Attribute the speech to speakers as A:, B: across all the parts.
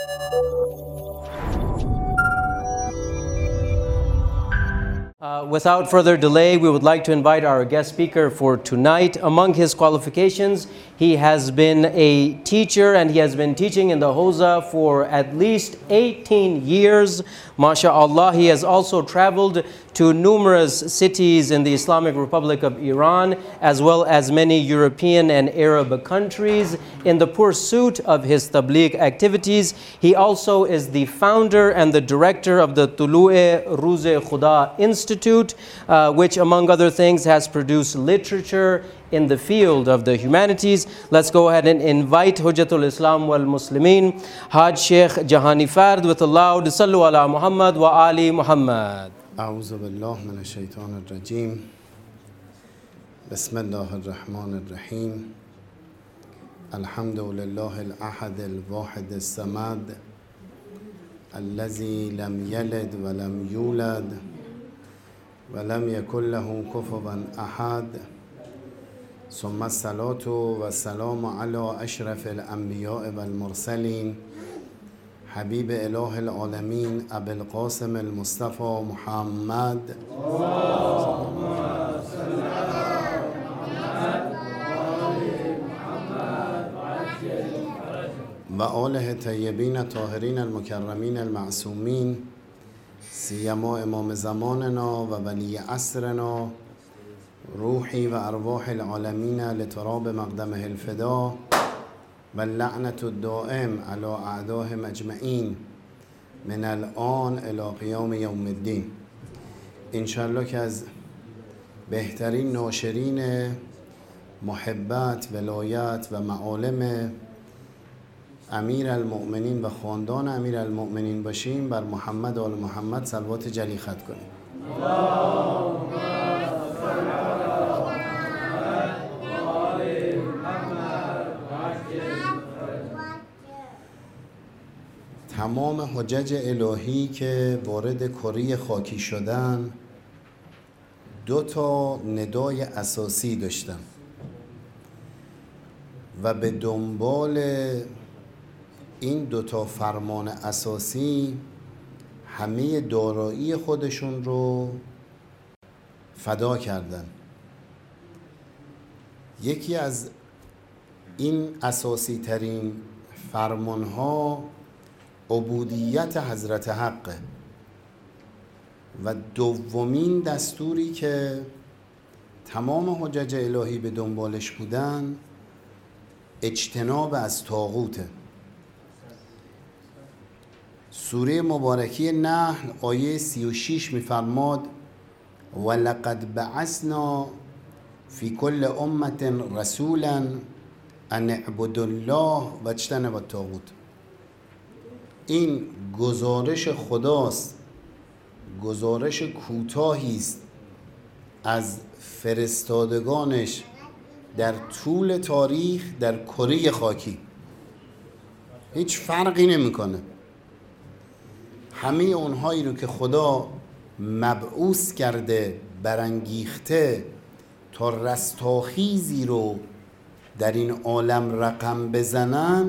A: Without further delay, we would like to invite our guest speaker for tonight. Among his qualifications, he has been a teacher and he has been teaching in the Hawza for at least 18 years. MashaAllah, he has also traveled to numerous cities in the Islamic Republic of Iran, as well as many European and Arab countries in the pursuit of his tabligh activities. He also is the founder and the director of the Tulu'e Rooz-e Khuda Institute, which among other things has produced literature in the field of the humanities. Let's go ahead and invite Hujjatul Islam wal Muslimin, Haj Sheikh Jahani Fard, with a loud Sallu ala Muhammad wa Ali Muhammad.
B: أعوذ بالله من الشيطان الرجيم بسم الله الرحمن الرحيم الحمد لله الأحد الواحد الصمد الذي لم يلد ولم يولد ولم يكن له كفوا أحد ثم الصلاة والسلام على أشرف الأنبياء والمرسلين حبيب إله العالمين أبي القاسم المصطفى محمد و آله الطيبين الطاهرين المكرمين المعصومين سيما امام زماننا و ولی عصرنا روحي و ارواح العالمين لتراب مقدمه الفدا و اللعنة الدائم على اعدائهم اجمعین من الان الى قیام یوم الدین. انشالله که از بهترین ناشرین محبت، ولایت و معالم امیر المؤمنین و خاندان امیر المؤمنین باشیم. بر محمد و آل محمد صلوات جلی ختم کنیم. تمام حجج الهی که وارد کره خاکی شدن دو تا ندای اساسی داشتن و به دنبال این دو تا فرمان اساسی همه دارایی خودشون رو فدا کردن. یکی از این اساسی ترین فرمان ها عبودیت حضرت حق و دومین دستوری که تمام حجج الهی به دنبالش بودن اجتناب از طاغوته. سوره مبارکی نحل آیه 36 می‌فرماد ولقد بعثنا فی کل امة رسولا ان اعبدوا الله واجتنبوا الطاغوت. این گزارش خداست، گزارش کوتاهی است از فرستادگانش در طول تاریخ در کره خاکی. هیچ فرقی نمیکنه. همه اونهایی رو که خدا مبعوث کرده، برانگیخته تا رستاخیزی رو در این عالم رقم بزنن،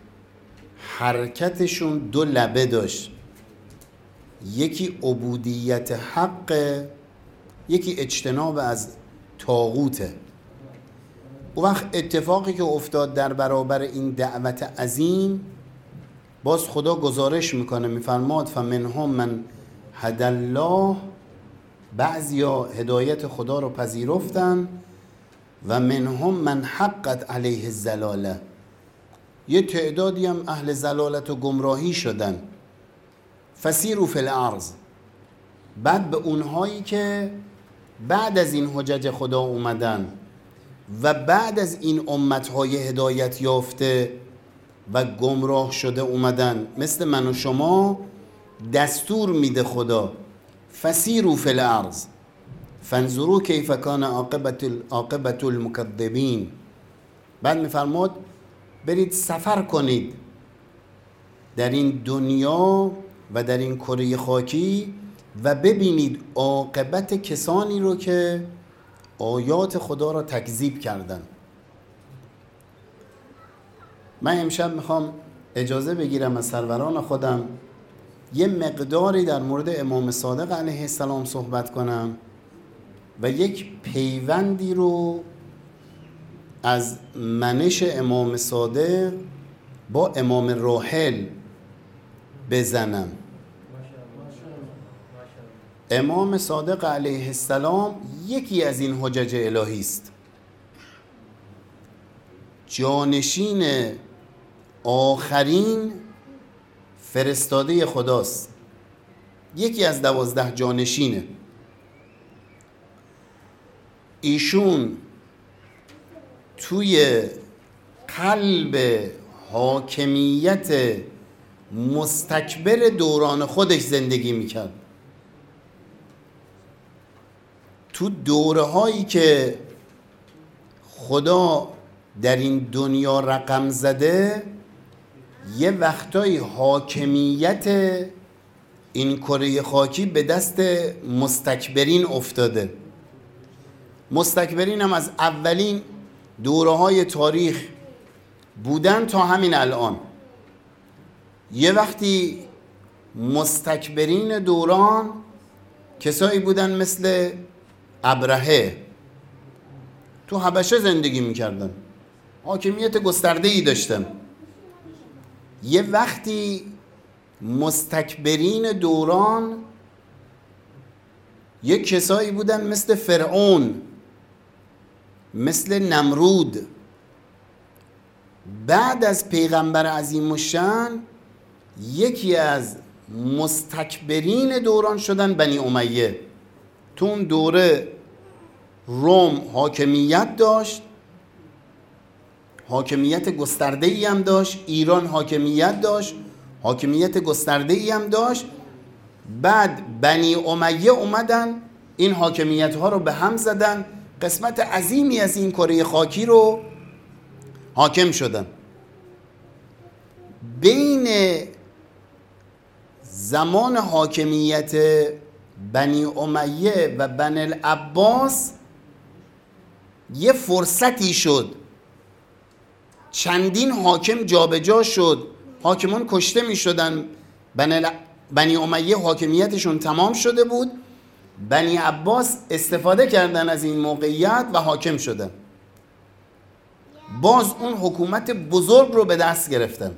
B: حرکتشون دو لبه داشت. یکی عبودیت حق، یکی اجتناب از طاغوته. اون وقت اتفاقی که افتاد در برابر این دعوت عظیم، باز خدا گزارش میکنه، میفرماد فمنهم من هدی الله، بعضیا هدایت خدا رو پذیرفتن و منهم من حقت علیه الضلاله، یه تعدادی هم اهل ضلالت و گمراهی شدن. فسیروا فی الارض، بعد به اونهایی که بعد از این حجج خدا اومدن و بعد از این امتهای هدایت یافته و گمراه شده اومدن مثل من و شما، دستور میده خدا فسیروا فی الارض فانظروا کیف کان عاقبة المکذبین. بعد میفرماد برید سفر کنید در این دنیا و در این کره خاکی و ببینید عاقبت کسانی رو که آیات خدا را تکذیب کردن. من امشب میخوام اجازه بگیرم از سروران خودم یه مقداری در مورد امام صادق علیه السلام صحبت کنم و یک پیوندی رو از منش امام صادق با امام راحل بزنم. امام صادق علیه السلام یکی از این حجج الهی است، جانشین آخرین فرستاده خداست، یکی از 12 جانشینه. ایشون توی قلب حاکمیت مستکبر دوران خودش زندگی میکرد. تو دوره هایی که خدا در این دنیا رقم زده، یه وقتای حاکمیت این کره خاکی به دست مستکبرین افتاده. مستکبرین هم از اولین دوره های تاریخ بودن تا همین الان. یه وقتی مستکبرین دوران کسایی بودن مثل ابرهه، تو حبشه زندگی میکردن، حاکمیت گسترده‌ای داشتن. یه وقتی مستکبرین دوران یه کسایی بودن مثل فرعون، مثل نمرود. بعد از پیغمبر عظیم الشأن یکی از مستکبرین دوران شدن بنی امیه. تو اون دوره روم حاکمیت داشت، حاکمیت گسترده‌ای هم داشت، ایران حاکمیت داشت، حاکمیت گسترده‌ای هم داشت. بعد بنی امیه اومدن این حاکمیت ها رو به هم زدن، قسمت عظیمی از این کره خاکی رو حاکم شدن. بین زمان حاکمیت بنی امیه و بنی العباس یه فرصتی شد، چندین حاکم جابجا شد، حاکمان کشته می شدن. بنی امیه حاکمیتشون تمام شده بود، بنی عباس استفاده کردن از این موقعیت و حاکم شدن. باز اون حکومت بزرگ رو به دست گرفتن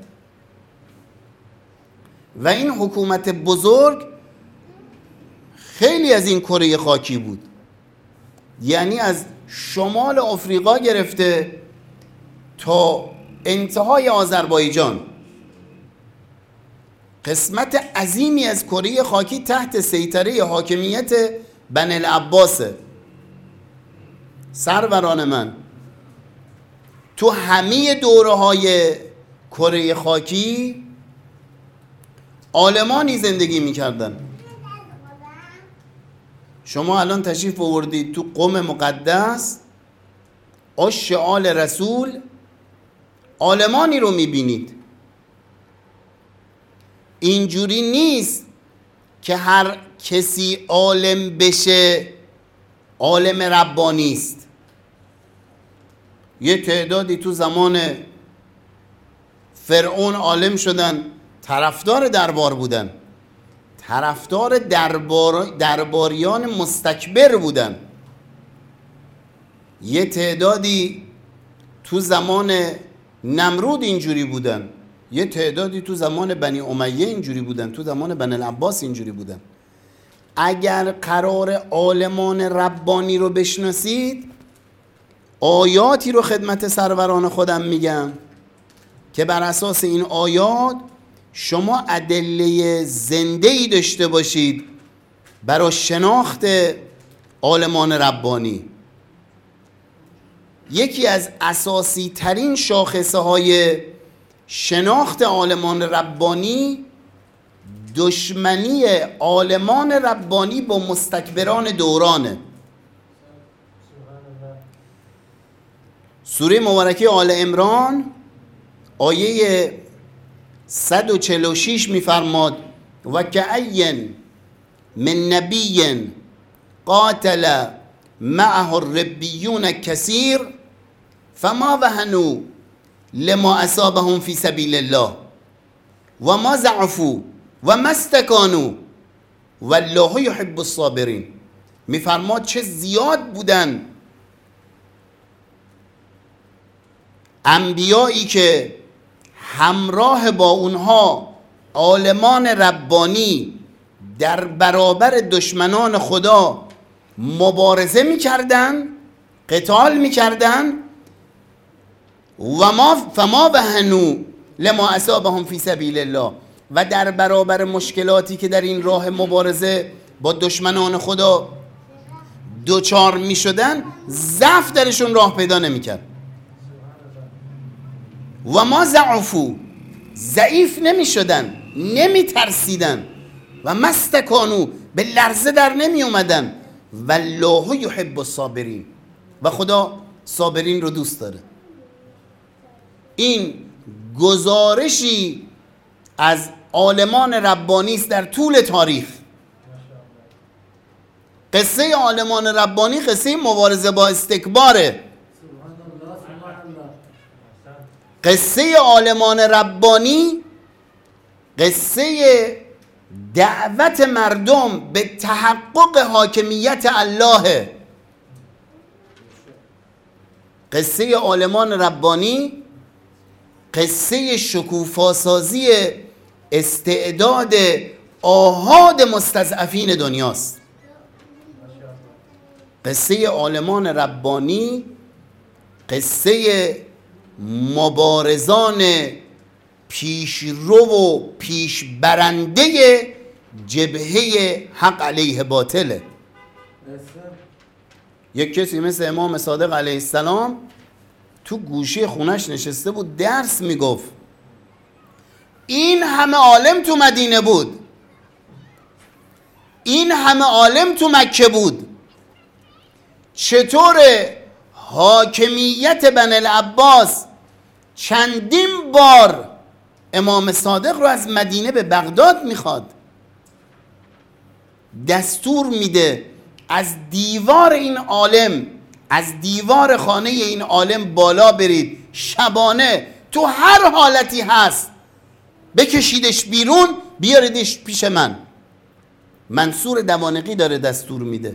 B: و این حکومت بزرگ خیلی از این کره خاکی بود، یعنی از شمال آفریقا گرفته تا انتهای آذربایجان قسمت عظیمی از کره خاکی تحت سیطره حاکمیت بنی العباسه. سروران من، تو همه دوره‌های کره خاکی عالمانی زندگی می‌کردن. شما الان تشریف آوردید تو قم مقدس، عشق آل رسول، عالمانی رو می‌بینید. اینجوری نیست که هر کسی عالم بشه عالم ربانی است. یه تعدادی تو زمان فرعون عالم شدن، طرفدار دربار بودن، طرفدار درباریان مستکبر بودن. یه تعدادی تو زمان نمرود اینجوری بودن، یه تعدادی تو زمان بنی امیه اینجوری بودن، تو زمان بنی العباس اینجوری بودن. اگر قرار عالمان ربانی رو بشناسید، آیاتی رو خدمت سروران خودم میگم که بر اساس این آیات شما ادله زنده‌ای داشته باشید برای شناخت عالمان ربانی. یکی از اساسی ترین شاخصه های شناخت عالمان ربانی دشمنی عالمان ربانی با مستکبران دورانه. سوره مبارکه آل عمران آیه 146 میفرماد و کأین من نبی قاتل معه الربیون کثیر فما وهنوا لما اصابهم فی سبیل الله و ما ضعفوا و ما استکانوا والله یحب الصابرین. میفرماد چه زیاد بودن انبیایی که همراه با اونها عالمان ربانی در برابر دشمنان خدا مبارزه میکردن، قتال میکردن. فما وهنوا لما اصابهم فی سبیل الله، و در برابر مشکلاتی که در این راه مبارزه با دشمنان خدا دوچار میشدن ضعف درشون راه پیدا نمیکرد. و ما ضعفوا، ضعیف نمیشدن، نمیترسیدن. و ما استکانوا، به لرزه در نمی اومدن. والله یحب الصابرین، و خدا صابرین رو دوست داره. این گزارشی از عالمان ربانی است در طول تاریخ. قصه عالمان ربانی قصه مبارزه با استکباره. قصه عالمان ربانی قصه دعوت مردم به تحقق حاکمیت الله. قصه عالمان ربانی قصه شکوفاسازی استعداد آحاد مستضعفین دنیاست. قصه عالمان ربانی قصه مبارزان پیشرو و پیشبرنده جبهه حق علیه باطله. یک کسی مثل امام صادق علیه السلام تو گوشه خونش نشسته بود درس میگفت. این همه عالم تو مدینه بود، این همه عالم تو مکه بود، چطور حاکمیت بن العباس چندین بار امام صادق رو از مدینه به بغداد میخواد، دستور میده از دیوار این عالم، از دیوار خانه این عالم بالا برید، شبانه تو هر حالتی هست بکشیدش بیرون بیاریدش پیش من. منصور دوانقی داره دستور میده.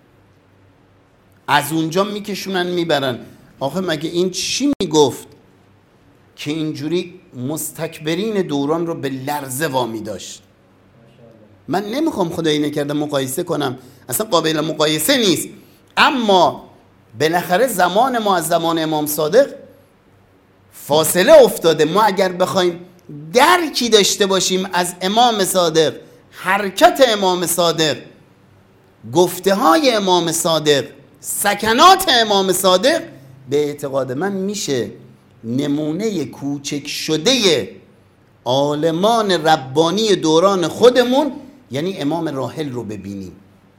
B: از اونجا میکشونن میبرن. آخه مگه این چی میگفت که اینجوری مستکبرین دوران رو به لرزه وامی داشت؟ من نمیخوام خدایی نکرده مقایسه کنم، اصلا قابل مقایسه نیست، اما بالاخره زمان ما از زمان امام صادق فاصله افتاده. ما اگر بخوایم درکی داشته باشیم از امام صادق، حرکت امام صادق، گفته های امام صادق، سکنات امام صادق، به اعتقاد من میشه نمونه کوچک شده عالمان ربانی دوران خودمون، یعنی امام راحل رو ببینیم.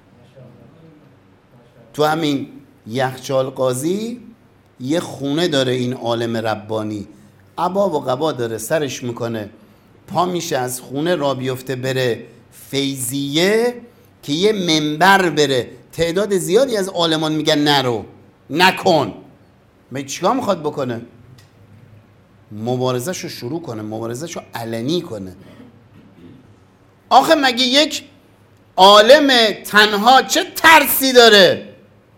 B: تو همین یخچال قاضی یه خونه داره این عالم ربانی، عبا و قبا داره سرش میکنه، پا میشه از خونه را بیفته بره فیضیه که یه منبر بره. تعداد زیادی از عالمان میگن نرو، نکن. می چیکار میخواد بکنه؟ مبارزه‌شو شروع کنه، مبارزه‌شو علنی کنه. آخه مگه یک عالم تنها چه ترسی داره؟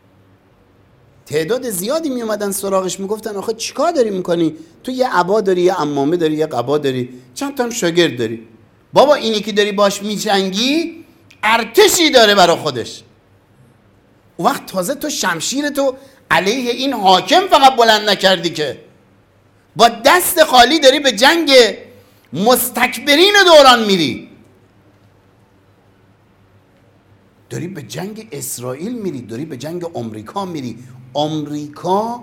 B: تعداد زیادی می اومدن سراغش میگفتن آخه چیکار داری میکنی؟ تو یه عبا داری، یه عمامه داری، یه قبا داری، چند تا هم شاگرد داری. بابا اینی که داری باش میجنگی ارتشی داره برا خودش. اون وقت تازه تو شمشیرتو علیه این حاکم فقط بلند نکردی که، با دست خالی داری به جنگ مستکبرین دوران میری، داری به جنگ اسرائیل میری، داری به جنگ امریکا میری. امریکا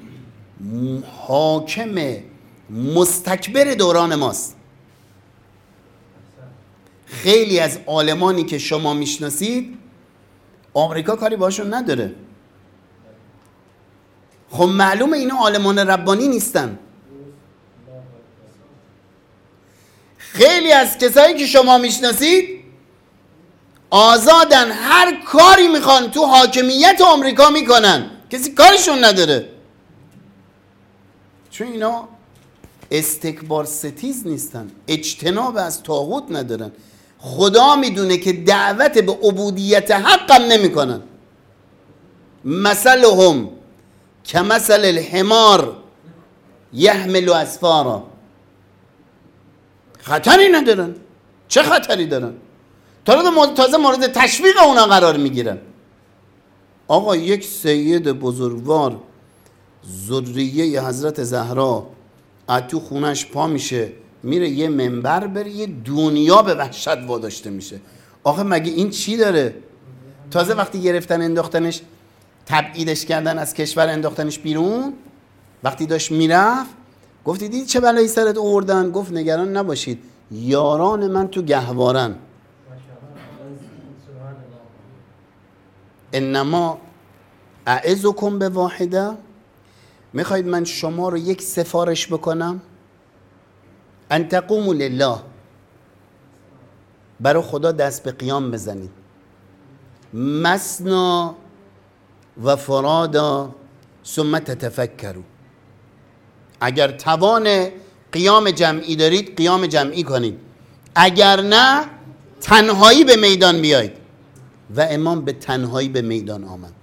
B: حاکم مستکبر دوران ماست. خیلی از عالمانی که شما میشناسید امریکا کاری باشون نداره. خب معلومه اینا عالمان ربانی نیستن. خیلی از کسایی که شما میشناسید آزادن، هر کاری میخوان تو حاکمیت آمریکا میکنن، کسی کارشون نداره، چون اینا استکبار ستیز نیستن، اجتناب از طاغوت ندارن. خدا میدونه که دعوت به عبودیت حقم نمیکنن. مثلهم کمثل الحمار یحمل اسفارا. خطری ندارن. چه خطری دارن؟ تازه مورد تشویق اونا قرار میگیرن. آقا یک سید بزرگوار ذریه حضرت زهرا از تو خونش پا میشه میره یه منبر بره، یه دنیا به وحشت واداشته میشه. آخه مگه این چی داره؟ تازه وقتی گرفتن انداختنش، تبعیدش کردن از کشور، انداختنش بیرون، وقتی داشت میرفت گفتی دیدی چه بلایی سرت آوردن؟ گفت نگران نباشید، یاران من تو گهوارن. انما اعظکم به واحده، میخواید من شما رو یک سفارش بکنم؟ ان تقوموا لله، برای خدا دست به قیام بزنید. مثنا و فرادا ثم تتفکروا. اگر توان قیام جمعی دارید قیام جمعی کنید، اگر نه تنهایی به میدان بیایید. و امام به تنهایی به میدان آمد.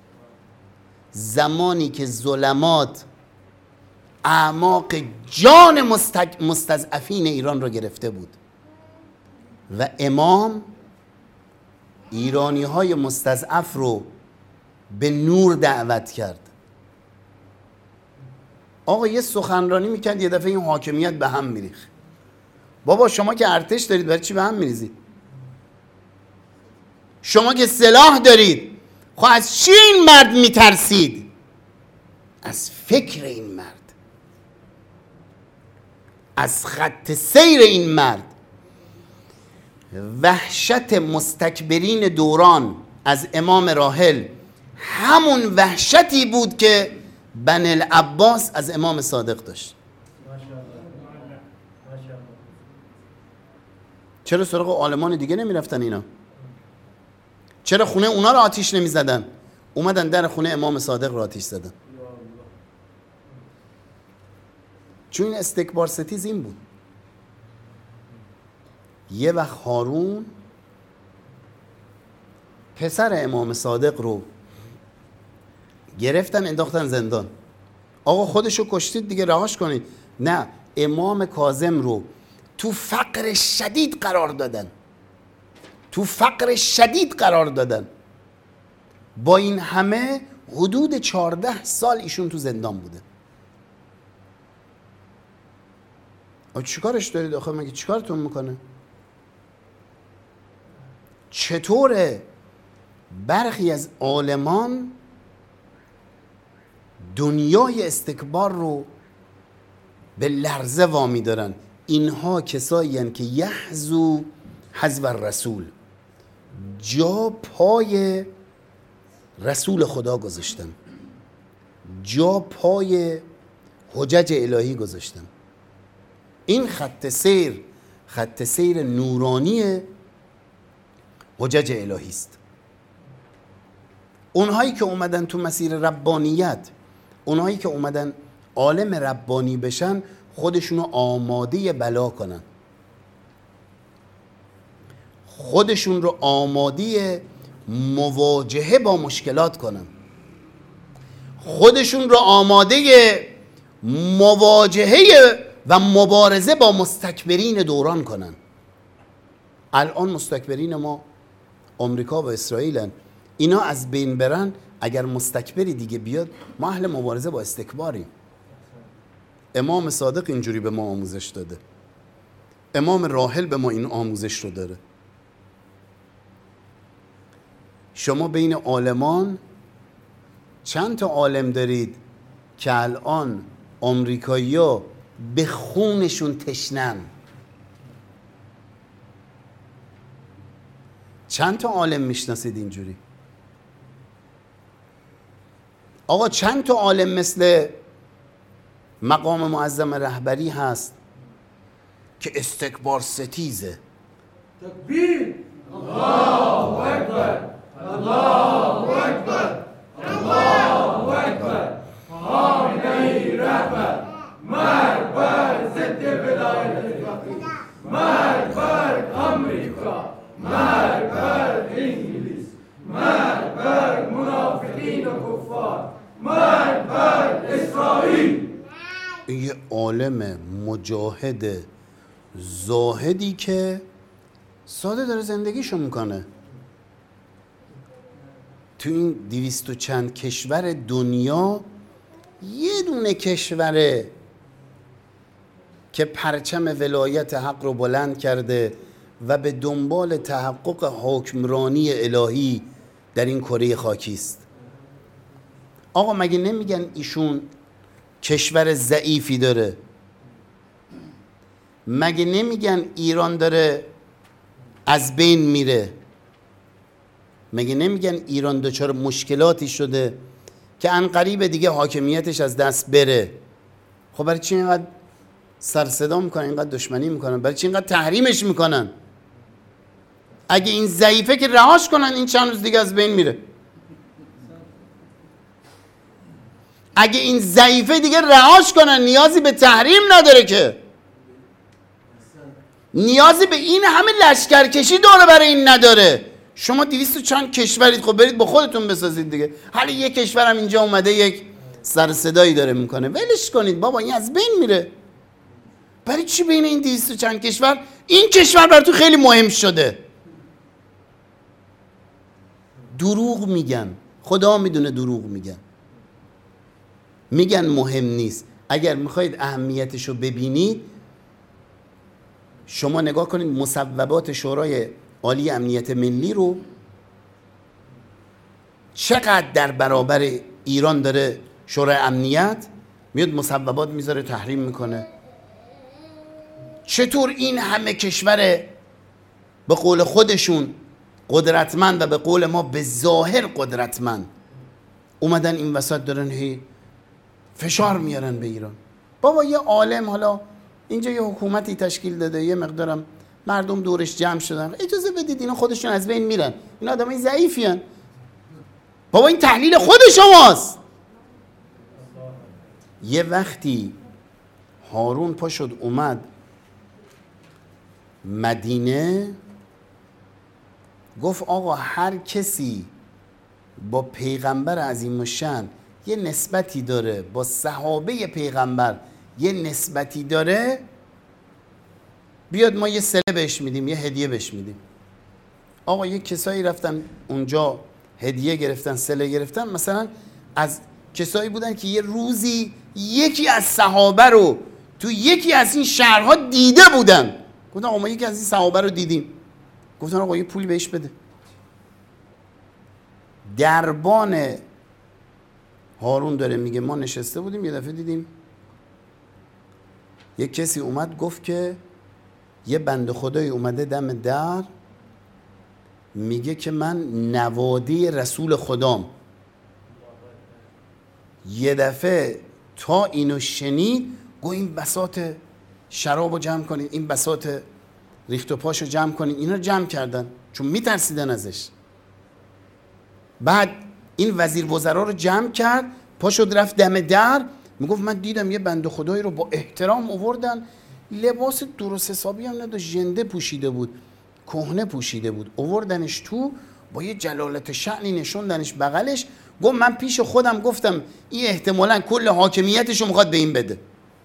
B: زمانی که ظلمات اعماق جان مستضعفین ایران را گرفته بود و امام ایرانی های مستضعف رو به نور دعوت کرد. آقا یه سخنرانی میکرد، یه دفعه این حاکمیت به هم میریخت. بابا شما که ارتش دارید برای چی به هم میریزید؟ شما که سلاح دارید، خب از چی این مرد میترسید؟ از فکر این مرد، از خط سیر این مرد. وحشت مستکبرین دوران از امام راحل همون وحشتی بود که بن العباس از امام صادق داشت. چرا سراغ عالمان دیگه نمی رفتن اینا؟ چرا خونه اونا رو آتیش نمی زدن؟ اومدن در خونه امام صادق رو آتیش زدن. چون این استکبار ستیز این بود. یه وقت هارون پسر امام صادق رو گرفتن انداختن زندان. آقا خودشو کشتید دیگه، رهاش کنید. نه، امام کاظم رو تو فقر شدید قرار دادن. تو فقر شدید قرار دادن. با این همه حدود 14 سال ایشون تو زندان بوده. چیکارش دارید آخه؟ مگه چیکارتون میکنه؟ چطوره برخی از عالمان دنیای استکبار رو به لرزه وامی دارن؟ اینها کسایی هستند که یحذو حذو الرسول، جا پای رسول خدا گذاشتن، جا پای حجج الهی گذاشتن. این خط سیر نورانی حجج الهی است. اونهایی که اومدن تو مسیر ربانیت، اونهایی که اومدن عالم ربانی بشن، خودشونو آماده بلا کنن، خودشون رو آماده مواجهه با مشکلات کنن، خودشون رو آماده مواجهه و مبارزه با مستکبرین دوران کنن. الان مستکبرین ما آمریکا و اسرائیلن. اینا از بین برن، اگر مستکبری دیگه بیاد، ما اهل مبارزه با استکباریم. امام صادق اینجوری به ما آموزش داده، امام راحل به ما این آموزش رو داره. شما بین عالمان چند تا عالم دارید که الان آمریکایی‌ها به خونشون تشنن؟ چند تا عالم میشناسید اینجوری؟ آقا چند تا عالم مثل مقام معظم رهبری هست که استکبار ستیزه؟
C: تکبیر! الله اکبر! الله اکبر! الله اکبر! خامنه‌ای رهبر مرد بر آمریکا، مرگ بر انگلیس، مرگ بر منافقین و کفار، مرگ بر اسرائیل.
B: یه عالم مجاهد زاهدی که ساده داره زندگیشو میکنه تو این 200 و چند کشور دنیا. یه دونه کشوره که پرچم ولایت حق رو بلند کرده و به دنبال تحقق حکمرانی الهی در این کره خاکی است. آقا مگه نمیگن ایشون کشور ضعیفی داره؟ مگه نمیگن ایران داره از بین میره؟ مگه نمیگن ایران دچار مشکلاتی شده که عنقریب دیگه حاکمیتش از دست بره؟ خب برای چی اینقدر سر صدا میکنن، اینقدر دشمنی میکنن؟ برای چی اینقدر تحریمش میکنن؟ اگه این ضعیفه که رهاش کنن، این چند روز دیگه از بین میره. اگه این ضعیفه دیگه رهاش کنن، نیازی به تحریم نداره که. نیازی به این همه لشکرکشی دوره برای این نداره. شما 200 چند کشورید، خب برید با خودتون بسازید دیگه. حالا یک کشورم اینجا اومده یک سر صدایی داره میکنه، ولش کنید بابا، این از بین میره. برای چی بین این 200 چند کشور این کشور براتون خیلی مهم شده؟ دروغ میگن، خدا میدونه دروغ میگن. میگن مهم نیست. اگر میخواید اهمیتشو ببینید، شما نگاه کنید مصوبات شورای عالی امنیت ملی رو، چقدر در برابر ایران داره شورای امنیت میاد مصوبات میذاره تحریم میکنه. چطور این همه کشور به قول خودشون قدرتمند و به قول ما به ظاهر قدرتمند اومدن این وسط دارن هی فشار میارن به ایران؟ بابا یه عالم حالا اینجا یه حکومتی تشکیل داده، یه مقدارم مردم دورش جمع شدن، اجازه بدید اینا خودشون از بین میرن، این آدمای ضعیفی هن. بابا این تحلیل خود شماست. یه وقتی هارون پا شد اومد مدینه، گفت آقا هر کسی با پیغمبر عظیم الشأن یه نسبتی داره، با صحابه پیغمبر یه نسبتی داره، بیاد ما یه صله بهش میدیم، یه هدیه بهش میدیم. آقا یه کسایی رفتن اونجا هدیه گرفتن، صله گرفتن، مثلا از کسایی بودن که یه روزی یکی از صحابه رو تو یکی از این شهرها دیده بودن. گفتن آقا ما یکی از این صحابه رو دیدیم. گفتن آقا یه پولی بهش بده. دربان هارون داره میگه ما نشسته بودیم، یه دفعه دیدیم یه کسی اومد گفت که یه بنده خدایی اومده دم در میگه که من نوادی رسول خدام. یه دفعه تا اینو شنید گفت این بساط شرابو جمع کنین، این بساط ریخت و پاشو جمع کنین. اینا رو جمع کردن چون میترسیدن ازش. بعد این وزیر وزرا رو جمع کرد، پا شد رفت دم در، میگفت من دیدم یه بنده خدایی رو با احترام آوردن، لباس درست حسابی هم نداشت، ژنده پوشیده بود، کهنه پوشیده بود، آوردنش تو با یه جلالت شأنی نشوندنش بغلش. گفت من پیش خودم گفتم این احتمالاً کل حاکمیتش رو میخواد به این بده.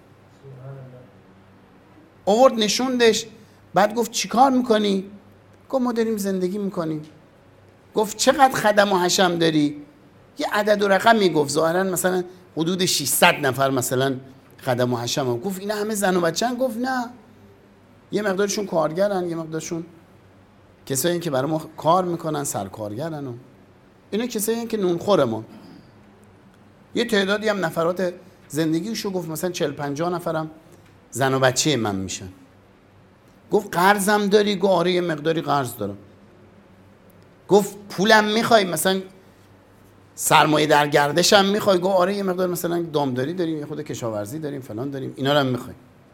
B: آورد نشوندش. بعد گفت چیکار میکنی؟ گفت ما داریم زندگی میکنیم. گفت چقدر خدم و حشم داری؟ یه عدد و رقم میگفت، ظاهرا مثلا حدود 600 نفر مثلا خدم و حشم هم. گفت اینا همه زن و بچه‌ن؟ گفت نه، یه مقدارشون کارگرن، یه مقدارشون کسایی که برای ما کار میکنن، سرکارگرن، و اینا کسایی که نونخورمون. یه تعدادی هم نفرات زندگیشو گفت مثلا 40-50 نفرم زن و بچه من میشن. گفت قرضم داری؟ گفت آره یه مقداری قرض دارم. گفت پولم میخوای؟ مثلا سرمایه در گردشم میخوای؟ گفت آره یه مقدار مثلا دامداری داریم، یه خود کشاورزی داریم، فلان داریم، اینا رو هم میخوای.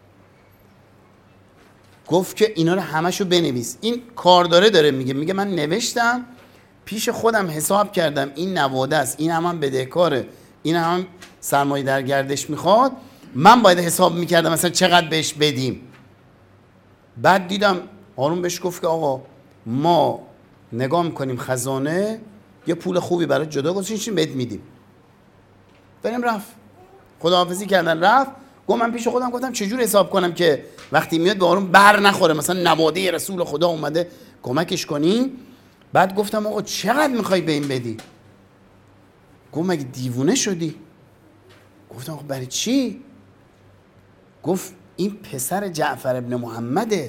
B: گفت که اینا رو همشو بنویس. این کارداره داره میگه من نوشتم، پیش خودم حساب کردم این نواده است، این هم بدهکاره، این هم سرمایه در گردش میخواد، من باید حساب میکردم مثلا چقدر بهش بدیم. بعد دیدم هارون بهش گفت که آقا ما نگاه میکنیم خزانه یه پول خوبی برای جدا گذاشتیم بهت میدیم، بریم رفت، خداحافظی کردن رفت. گفت من پیش خودم گفتم چجور حساب کنم که وقتی میاد به آروم بر نخوره، مثلا نواده رسول خدا اومده کمکش کنیم. بعد گفتم آقا چقدر میخوای به این بدی؟ گفت مگه دیوونه شدی؟ گفتم آقا برای چی؟ گفت این پسر جعفر ابن محمده،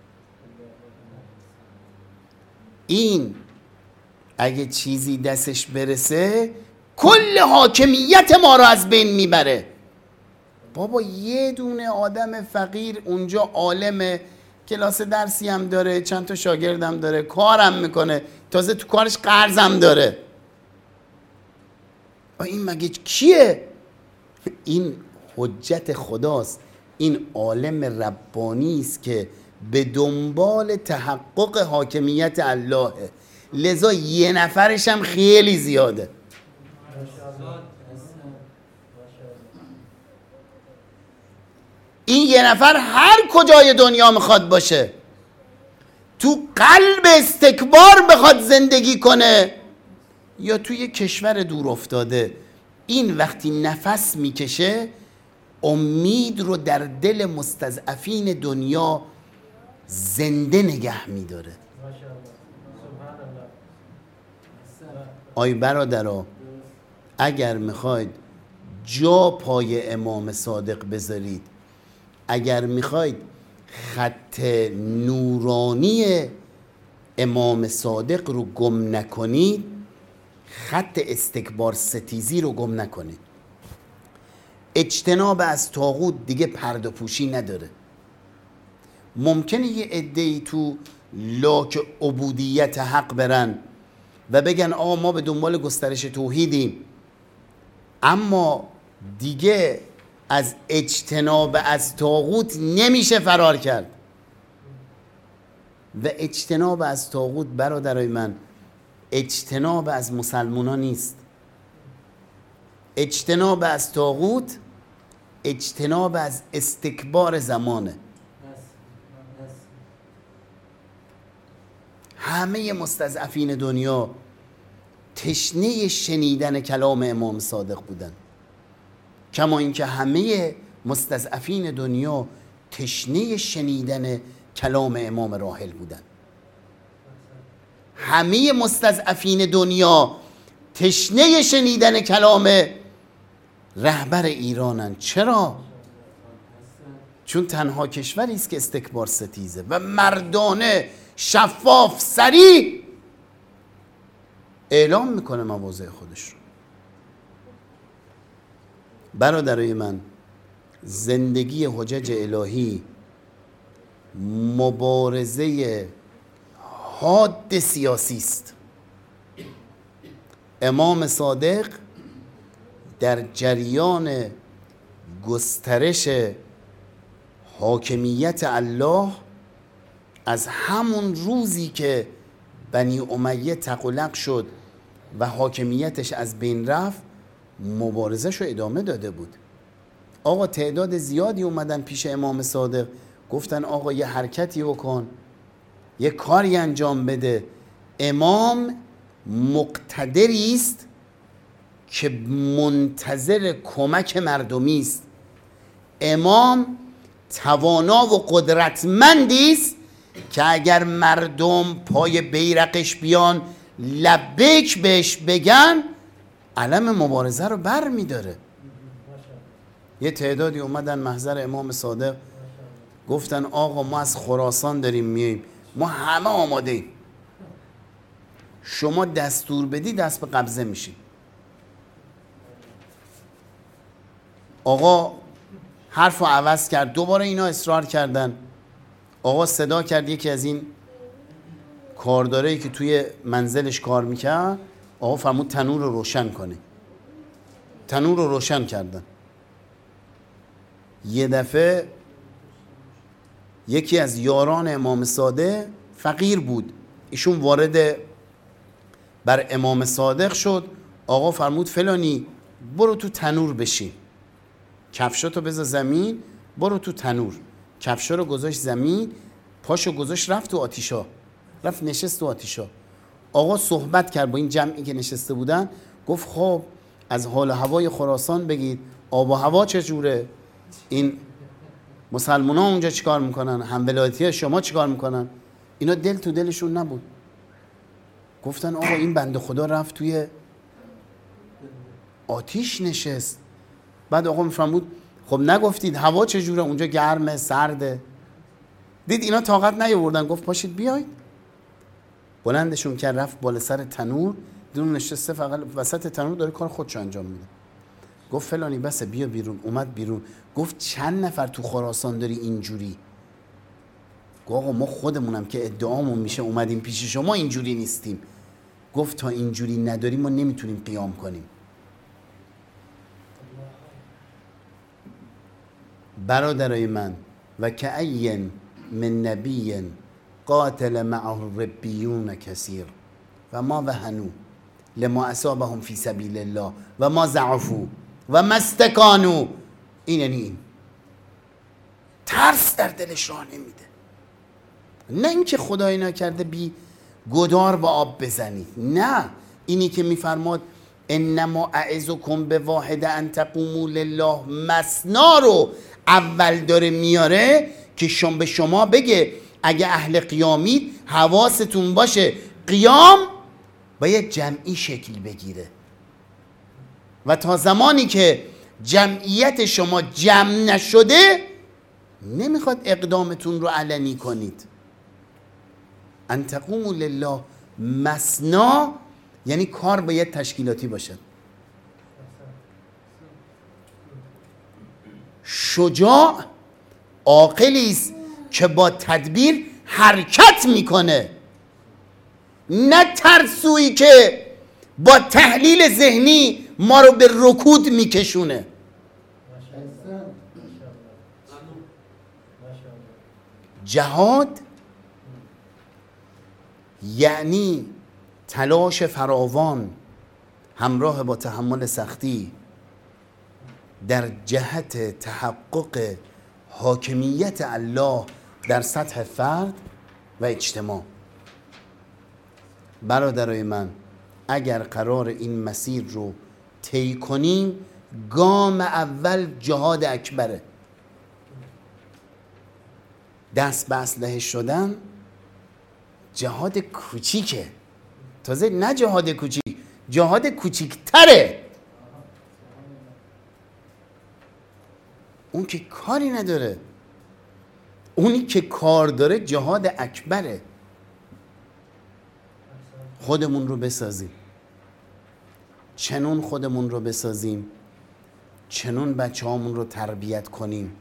B: این اگه چیزی دستش برسه کل حاکمیت ما رو از بین میبره. بابا یه دونه آدم فقیر اونجا عالمه، کلاس درسی هم داره، چند تا شاگردم داره، کارم میکنه، تازه تو کارش قرضم داره. این مگه کیه؟ این حجت خداست، این عالم ربانی است که به دنبال تحقق حاکمیت اللهه، لذا یه نفرش هم خیلی زیاده. این یه نفر هر کجای دنیا میخواد باشه، تو قلب استکبار بخواد زندگی کنه یا توی کشور دور افتاده، این وقتی نفس میکشه امید رو در دل مستضعفین دنیا زنده نگه میداره. آی برادرها، اگر میخواید جا پای امام صادق بذارید، اگر میخواید خط نورانی امام صادق رو گم نکنید، خط استکبار ستیزی رو گم نکنید. اجتناب از طاغوت دیگه پرده پوشی نداره. ممکنه یه عده‌ای تو لاک عبودیت حق برن و بگن آقا ما به دنبال گسترش توحیدیم، اما دیگه از اجتناب از طاغوت نمیشه فرار کرد. و اجتناب از طاغوت برادرای من اجتناب از مسلمانان نیست. اجتناب از طاغوت اجتناب از استکبار زمانه. همه مستضعفین دنیا تشنه شنیدن کلام امام صادق بودن، کما اینکه همه مستضعفین دنیا تشنه شنیدن کلام امام راحل بودن. همه مستضعفین دنیا تشنه شنیدن کلام رهبر ایرانن. چرا؟ چون تنها کشوری است که استکبار ستیزه و مردانه شفاف صریح اعلام میکنه مواضع خودش رو. برادرای من، زندگی حجج الهی مبارزه حاد سیاسی است. امام صادق در جریان گسترش حاکمیت الله از همون روزی که بنی امیه تقلق شد و حاکمیتش از بین رفت مبارزه‌شو ادامه داده بود. آقا تعداد زیادی اومدن پیش امام صادق گفتن آقا یه حرکتی بکن، یه کاری انجام بده. امام مقتدری است که منتظر کمک مردمی است. امام توانا و قدرتمندی است که اگر مردم پای بیرقش بیان لبیک بهش بگن علم مبارزه رو بر میداره. یه تعدادی اومدن محضر امام صادق گفتن آقا ما از خراسان داریم میاییم، ما همه آماده ایم، شما دستور بدی دست به قبضه میشیم. آقا حرف رو عوض کرد، دوباره اینا اصرار کردن. آقا صدا کرد یکی از این کاردارایی که توی منزلش کار میکرد، آقا فرمود تنور رو روشن کنه. تنور رو روشن کردن. یه دفعه یکی از یاران امام صادق فقیر بود، ایشون وارد بر امام صادق شد. آقا فرمود فلانی برو تو تنور بشین، کفشاتو بذار زمین، برو تو تنور. کفشا رو گذاشت زمین، پاشو گذاشت رفت تو آتیشا. رفت نشست تو آتیشا. آقا صحبت کرد با این جمعی که نشسته بودن، گفت خب از حال و هوای خراسان بگید، آب و هوا چجوره، این مسلمان ها اونجا چیکار میکنن، هم ولایتی شما چیکار میکنن. اینا دل تو دلشون نبود. گفتن آقا این بنده خدا رفت توی آتیش نشست. بعد آقا میفرمود خب نگفتید هوا چجوره اونجا، گرمه سرده؟ دید اینا طاقت نیاوردن، گفت پاشید بیاید. بلندشون کرد رفت بالا سر تنور، دون نشسته فقط وسط تنور داره کار خودشو انجام میده. گفت فلانی بسه بیا بیرون. اومد بیرون. گفت چند نفر تو خراسان داری اینجوری؟ گفت آقا ما خودمونم که ادعامون میشه اومدیم پیش شما اینجوری نیستیم. گفت تا اینجوری نداری ما نمیتونیم قیام کنیم. برادرای من، و کأین من نبی قاتل معه ربیون کثیر و ما وهنوا لما اصابهم فی سبیل الله و ما ضعفوا و ما استکانوا. این یعنی این ترس در دلش راه نمیده. نه اینکه خدای نکرده بی گدار با آب بزنید، نه، اینی که میفرماد انما اعظکم به واحد ان تقوموا لله مثنا رو اول داره میاره که به شما بگه اگه اهل قیامید حواستون باشه قیام باید جمعی شکل بگیره و تا زمانی که جمعیت شما جمع نشده نمیخواد اقدامتون رو علنی کنید. ان تقوموا لله مثنا یعنی کار باید تشکیلاتی باشد. شجاع عاقلی است که با تدبیر حرکت میکنه، نه ترسویی که با تحلیل ذهنی ما رو به رکود میکشونه. جهاد یعنی تلاش فراوان همراه با تحمل سختی در جهت تحقق حاکمیت الله در سطح فرد و اجتماع. برادرای من، اگر قرار این مسیر رو طی کنیم گام اول جهاد اکبره. دست به اسلحه شدن جهاد کوچیکه، تازه نه جهاد کوچیک، جهاد کوچیکتره. اون که کاری نداره، اونی که کار داره جهاد اکبره. خودمون رو بسازیم، چنون خودمون رو بسازیم، چنون بچه هامون رو تربیت کنیم.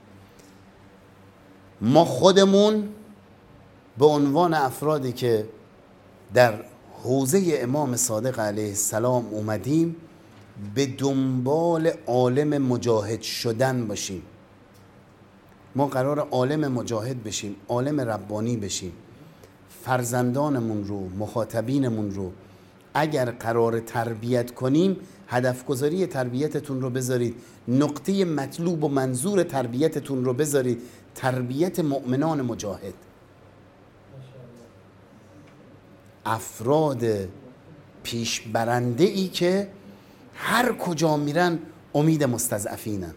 B: ما خودمون به عنوان افرادی که در حوزه امام صادق علیه السلام اومدیم به دنبال عالم مجاهد شدن باشیم. ما قرار عالم مجاهد بشیم، عالم ربانی بشیم. فرزندانمون رو، مخاطبینمون رو اگر قرار تربیت کنیم، هدف گذاری تربیتتون رو بذارید، نقطه مطلوب و منظور تربیتتون رو بذارید تربیت مؤمنان مجاهد، افراد پیش برنده ای که هر کجا میرن امید مستضعفینن.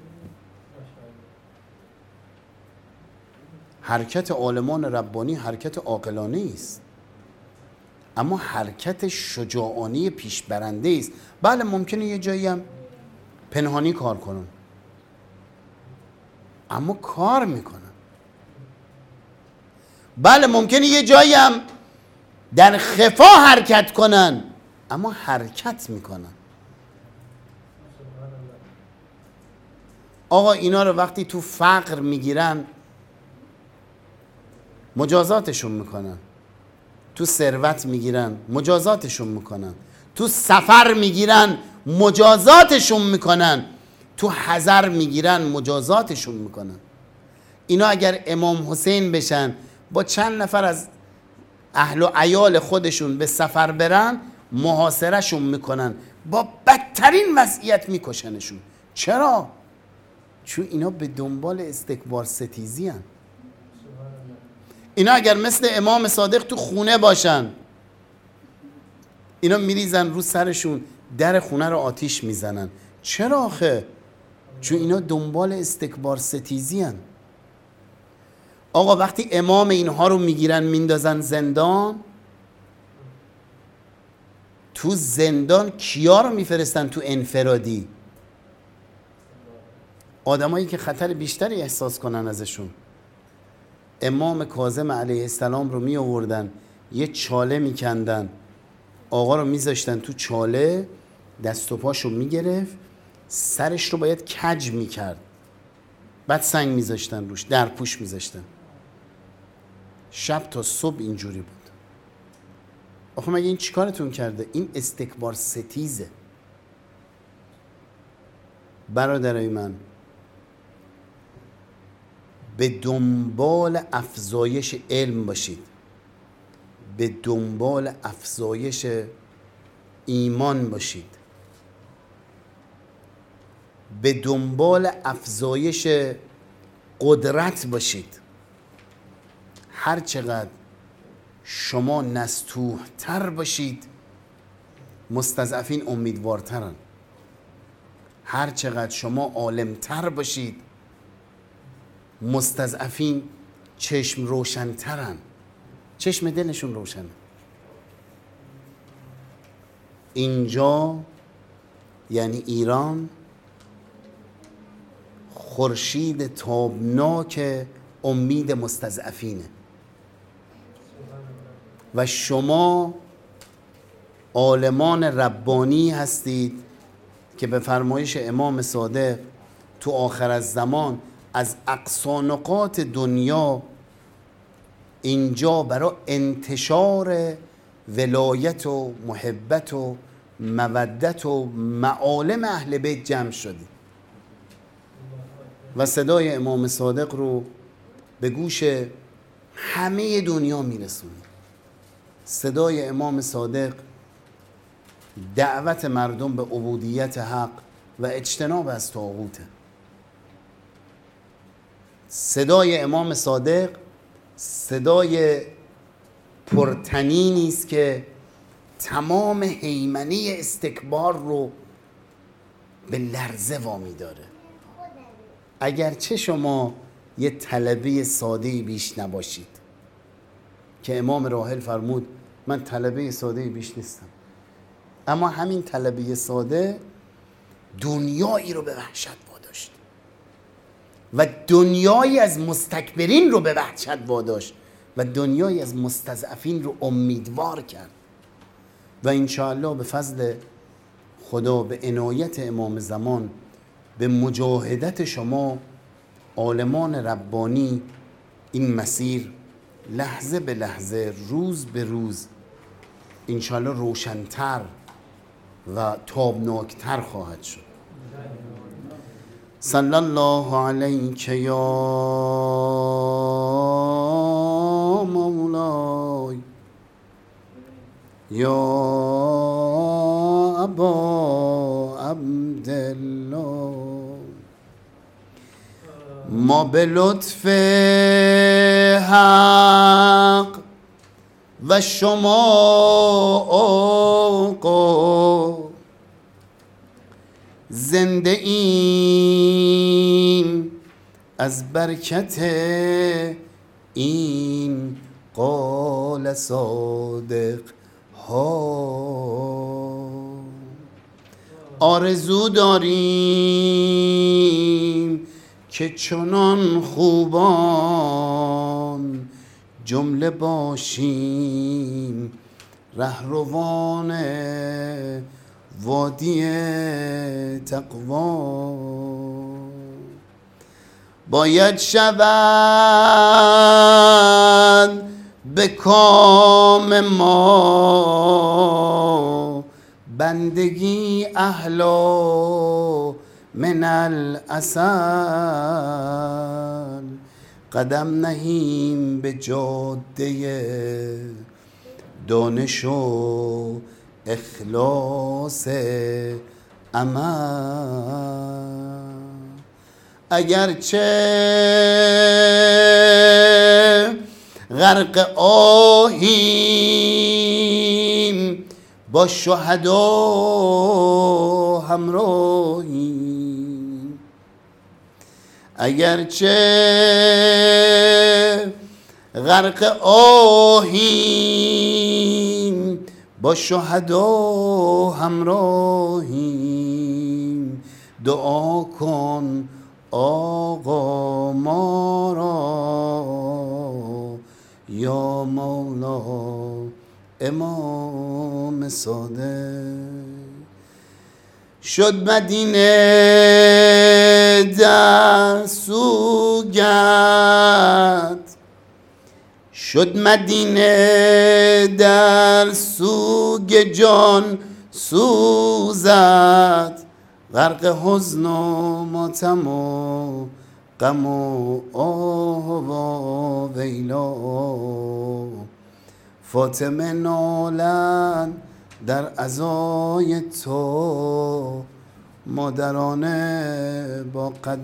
B: حرکت عالمان ربانی حرکت عاقلانه است، اما حرکت شجاعانه پیش برنده است. بله ممکنه یه جایی هم پنهانی کار کنن، اما کار میکنن. بله ممکنه یه جایی هم در خفا حرکت کنن، اما حرکت میکنن. آقا اینا رو وقتی تو فقر میگیرن مجازاتشون میکنن، تو ثروت میگیرن مجازاتشون میکنن، تو سفر میگیرن مجازاتشون میکنن، تو حضر میگیرن مجازاتشون میکنن. اینا اگر امام حسین بشن با چند نفر از اهل و عیال خودشون به سفر برن محاصرهشون میکنن، با بدترین وضعیت میکشنشون. چرا؟ چون اینا به دنبال استکبار ستیزی هن. اینا اگر مثل امام صادق تو خونه باشن، اینا میریزن رو سرشون، در خونه رو آتیش میزنن. چرا آخه؟ چون اینا دنبال استکبار ستیزی هن. آقا وقتی امام اینها رو میگیرن میندازن زندان، تو زندان کیا رو میفرستن تو انفرادی؟ آدمایی که خطر بیشتری احساس کنن ازشون. امام کاظم علیه السلام رو می آوردن، یه چاله میکندن، آقا رو میذاشتن تو چاله، دست و پاشو میگرفت، سرش رو باید کج میکرد، بعد سنگ میذاشتن روش، درپوش میذاشتن. شب تا صبح اینجوری بود. آخه مگه این چیکارتون کرده؟ این استکبار ستیزه. برادرای من، به دنبال افزایش علم باشید، به دنبال افزایش ایمان باشید، به دنبال افزایش قدرت باشید. هر چقدر شما نستوه تر باشید، مستضعفین امیدوارترن. هر چقدر شما عالم تر باشید، مستضعفین چشم روشنترن، چشم دلشون روشنه. اینجا یعنی ایران، خورشید تابناک امید مستضعفینه و شما عالمان ربانی هستید که به فرمایش امام صادق تو آخر الزمان از اقصا نقاط دنیا اینجا برای انتشار ولایت و محبت و مودت و معالم اهل بیت جمع شدید و صدای امام صادق رو به گوش همه دنیا میرسونید. صدای امام صادق دعوت مردم به عبودیت حق و اجتناب از طاغوته. صدای امام صادق صدای پرتنینی است که تمام هیمنه استکبار رو به لرزه وامی داره. اگرچه شما یه طلبه ساده‌ای بیش نباشید، که امام راحل فرمود من طلبه ساده‌ای بیش نیستم، اما همین طلبه ساده دنیایی رو به وحشت واداشت و دنیایی از مستکبرین رو به وحشت واداشت و دنیایی از مستضعفین رو امیدوار کرد. و انشاءالله به فضل خدا، به عنایت امام زمان، به مجاهدت شما عالمان ربانی، این مسیر لحظه به لحظه، روز به روز انشاءالله روشن‌تر و تابناکتر خواهد شد. صلی الله علیک یا مولای یا ابا عبدالله. ما به لطف حق و شما آقا زنده ایم از برکت این قال صادق ها. آرزو داریم که چنان خوبان جمله باشیم رهروان وادی تقوا. باید شود به کام ما بندگی احلا من العسل. قدم نهیم به جاده دانش و اخلاص عمل. اگرچه غرق آهیم با شهدا همراهیم. اگرچه غرق آهیم با شهدا همراهیم، دعا کن آقا ما را یا مولا امام صادق. شد مدینه در سوگت، شد مدینه در سوگ جان سوزد، غرق حزن و ماتم و غم و آه و ویلا. فاطمه نالند در عزای تو، مادرانه با قد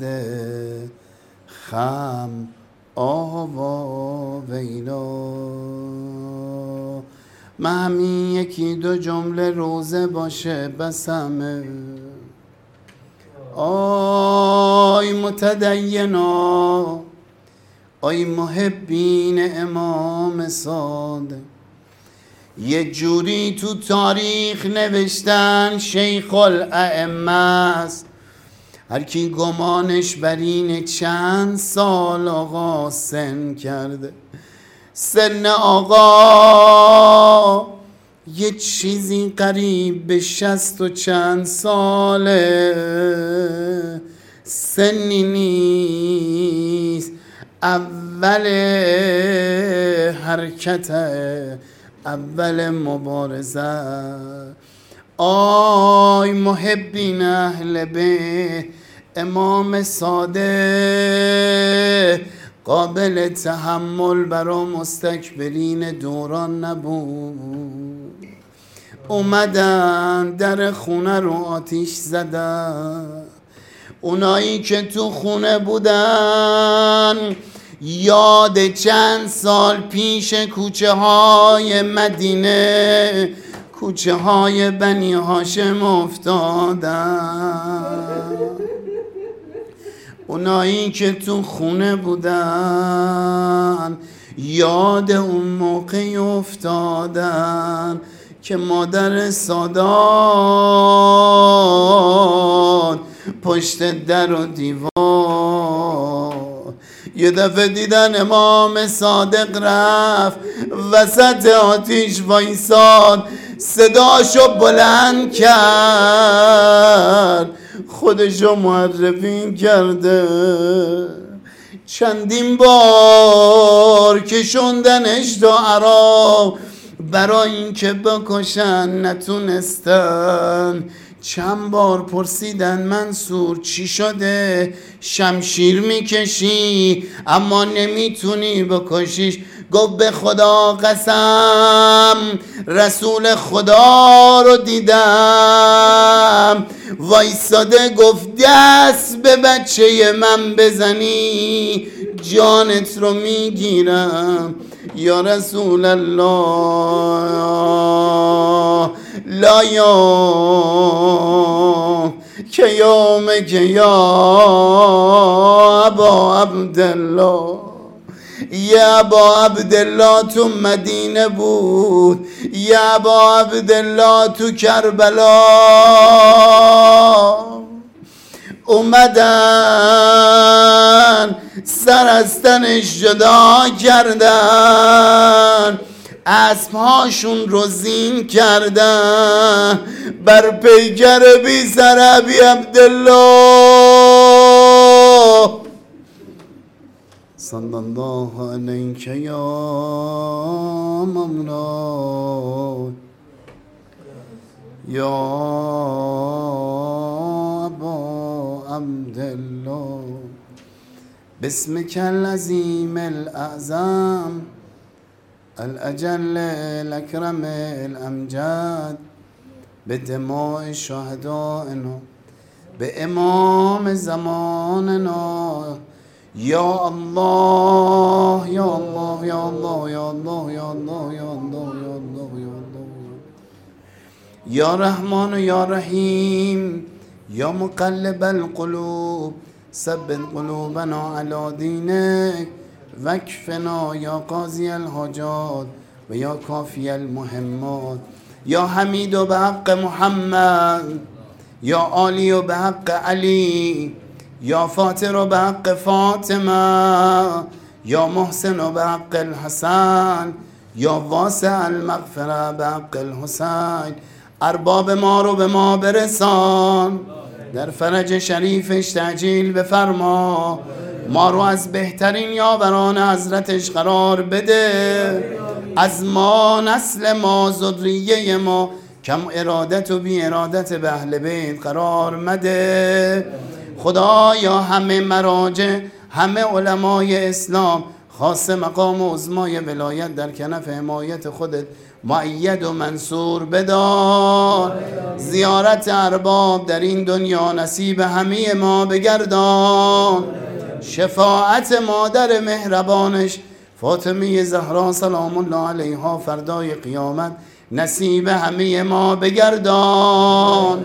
B: خم آه و ویلا. من همین یکی دو جمله روزه باشه بسمه. آی متدینا، آی محبین امام صادق، یه جوری تو تاریخ نوشتن شیخ الائمه است، هر کی گمانش بر اینه چند سال آقا سن کرده. سن آقا یه چیزی قریب به 60 و چند ساله، سنی نیست، اول حرکت، اول مبارزه. آی محبین اهل بیت امام صادق، قابل تحمل برا مستکبرین دوران نبود. اومدن در خونه رو آتیش زدن، اونایی که تو خونه بودن یاد چند سال پیش کوچه های مدینه، کوچه های بنی هاشم افتادن. اونایی که تو خونه بودن یاد اون موقع افتادن که مادر سادات پشت در و دیوار، یه دفعه دیدن امام صادق رفت وسط آتیش وایساد، صداشو بلند کرد، خودشو معرفی کرده. چندین بار کشوندنش دو عراق برای اینکه بکشن نتونستن. چند بار پرسیدن منصور چی شده؟ شمشیر میکشی اما نمیتونی بکشیش. گفت به خدا قسم رسول خدا رو دیدم وایساده، گفت دست به بچه من بزنی جانت رو میگیرم. یا رسول الله لا یوم که یوم که یا ابا عبدالله. یا ابا عبدالله تو مدینه بود، یا ابا عبدالله تو کربلا. اومدن سر از تنش جدا کردن، اسبهاشون رو زین کردن بر پیکر بی سر ابی عبدالله صلی الله علیک یا مولا یا ابا عبدالله. بسمک العظیم الاعظم الاجل الاکرم الامجد، به دماء شهدائنا، به امام زماننا یا الله یا الله یا الله یا الله یا الله یا الله یا الله یا الله یا رحمان و یا رحیم یا مقلب القلوب ثبت قلوبنا علی دینک وکفنا یا قاضی الحاجات و یا کافی المهمات یا حمید و به حق محمد یا عالی و به حق علی یا فاطر و به حق فاطمه یا محسن و به حق الحسن یا واسع المغفره به حق الحسین ارباب ما رو به ما برسان در فرج شریفش تعجیل بفرما ما رو از بهترین یاوران حضرتش قرار بده از ما نسل ما ذریه ما کم ارادت و بی ارادت به اهل بیت قرار مده خدایا همه مراجع همه علمای اسلام خاص مقام عظمای ولایت در کنف حمایت خودت مؤید و منصور بدار زیارت ارباب در این دنیا نصیب همه ما بگردان شفاعت مادر مهربانش فاطمه زهرا سلام الله علیها فردای قیامت نصیب همه ما بگردان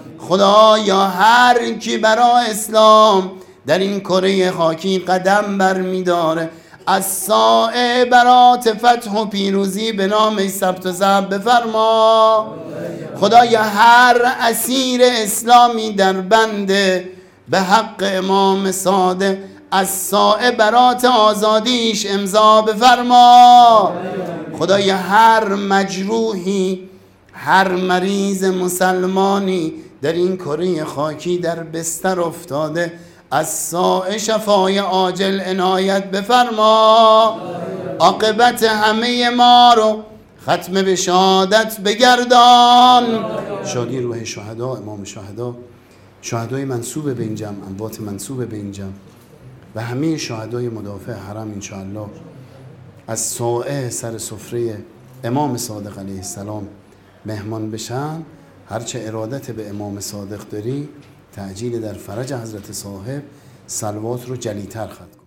B: خدایا هر کی برای اسلام در این کره خاکی قدم بر می داره از سائه برات فتح و پیروزی به نام ثبت و ضبط بفرما خدایا هر اسیر اسلامی در بند به حق امام صادق از سائه برات آزادیش امضا بفرما خدایا هر مجروحی هر مریض مسلمانی در این کره خاکی در بستر افتاده از سائه شفای عاجل عنایت بفرما عاقبت همه ما رو ختم به شهادت بگردان شادی روح شهدا امام شهدا شهدای منسوب به این جمع اموات منسوب به این جمع و همه شهدای مدافع حرم انشاءالله از سائه سر سفره امام صادق علیه السلام مهمان بشن هرچه ارادت به امام صادق داری تعجیل در فرج حضرت صاحب صلوات رو جلیتر خط کن